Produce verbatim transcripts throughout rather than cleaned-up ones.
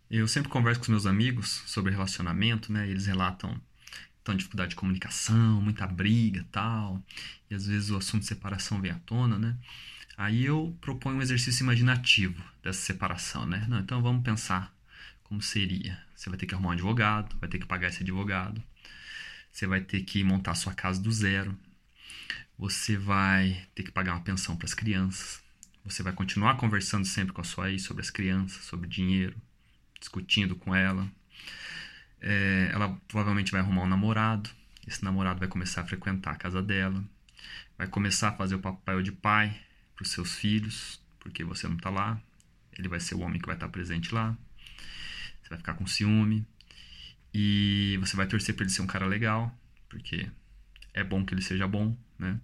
Eu sempre converso com os meus amigos sobre relacionamento, né? E eles relatam tão dificuldade de comunicação, muita briga, tal, e às vezes o assunto de separação vem à tona, né? Aí eu proponho um exercício imaginativo dessa separação, né? Não, então vamos pensar como seria. Você vai ter que arrumar um advogado, vai ter que pagar esse advogado, você vai ter que montar a sua casa do zero, você vai ter que pagar uma pensão para as crianças, você vai continuar conversando sempre com a sua ex sobre as crianças, sobre dinheiro, discutindo com ela. É, ela provavelmente vai arrumar um namorado. Esse namorado vai começar a frequentar a casa dela. Vai começar a fazer o papel de pai para os seus filhos, porque você não está lá. Ele vai ser o homem que vai estar presente lá. Você vai ficar com ciúme. E você vai torcer para ele ser um cara legal, porque é bom que ele seja bom, né?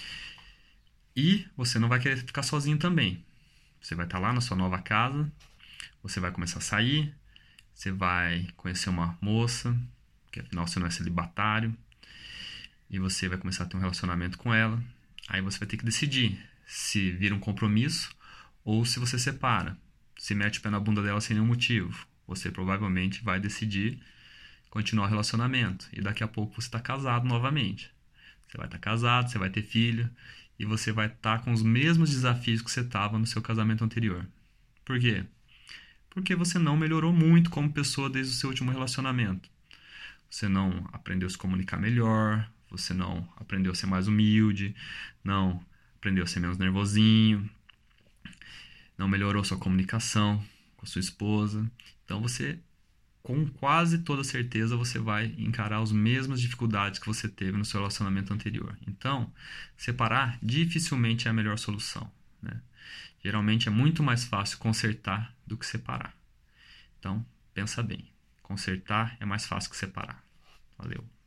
E você não vai querer ficar sozinho também. Você vai estar lá na sua nova casa. Você vai começar a sair. Você vai conhecer uma moça, que afinal você não é celibatário, e você vai começar a ter um relacionamento com ela. Aí você vai ter que decidir se vira um compromisso ou se você separa. Se mete o pé na bunda dela sem nenhum motivo. Você provavelmente vai decidir continuar o relacionamento. E daqui a pouco você está casado novamente. Você vai estar casado, você vai ter filho, e você vai estar com os mesmos desafios que você estava no seu casamento anterior. Por quê? Porque você não melhorou muito como pessoa desde o seu último relacionamento. Você não aprendeu a se comunicar melhor, você não aprendeu a ser mais humilde, não aprendeu a ser menos nervosinho, não melhorou sua comunicação com a sua esposa. Então você, com quase toda certeza, você vai encarar as mesmas dificuldades que você teve no seu relacionamento anterior. Então, separar dificilmente é a melhor solução, né? Geralmente é muito mais fácil consertar do que separar. Então, pensa bem. Consertar é mais fácil que separar. Valeu.